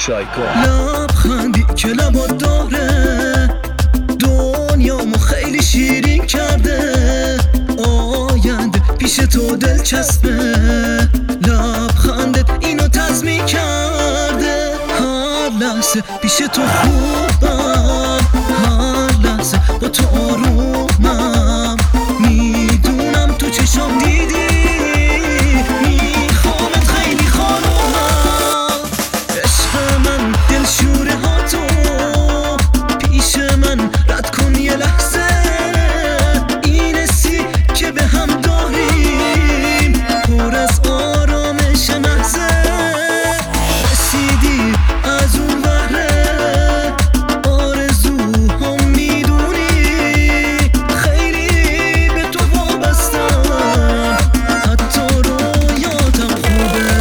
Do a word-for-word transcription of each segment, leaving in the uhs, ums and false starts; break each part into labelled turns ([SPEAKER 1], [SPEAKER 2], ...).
[SPEAKER 1] شایکو.
[SPEAKER 2] لبخندی که لبات داره دنیامو خیلی شیرین کرده، آینده پیش تو دلچسبه، لبخندت اینو تضمین کرده. هر لحظه پیش تو خوبم، هر لحظه با تو آرومم، میدونم تو چشام دیدی میخوامت خیلی خانومم. عشق من دلشوره ها تو پیش من رد کن یه لحظه، این حسی که به هم داریم پر از آرامش محضه. رسیدی از اون بره آرزوهام میدونی، خیلی به تو وابستم حتی رویاتم خوبه.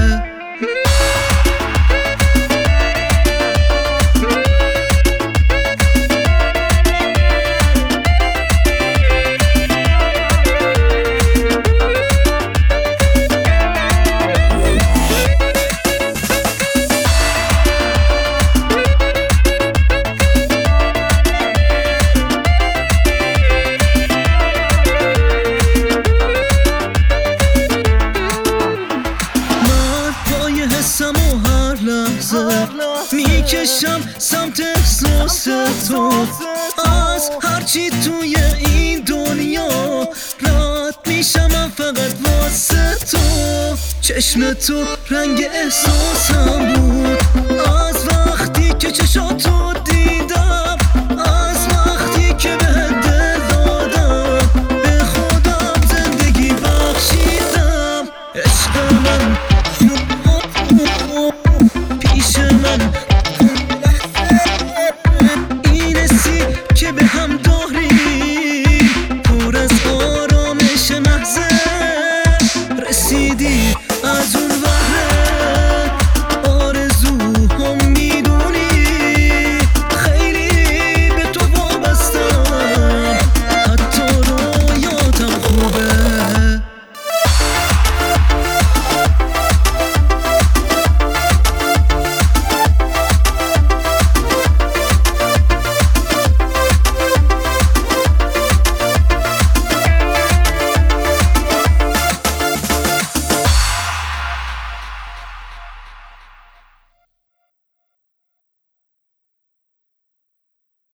[SPEAKER 2] حسم و هر لحظه میکشم سمت احساس تو، از هرچی توی این دنیا رد میشم من فقط واسه تو. چشم تو رنگ احساسم بود از وقتی که چشاتو دیدم، از وقتی که بهت دل دادم، به خودم زندگی بخشیدم. عشق من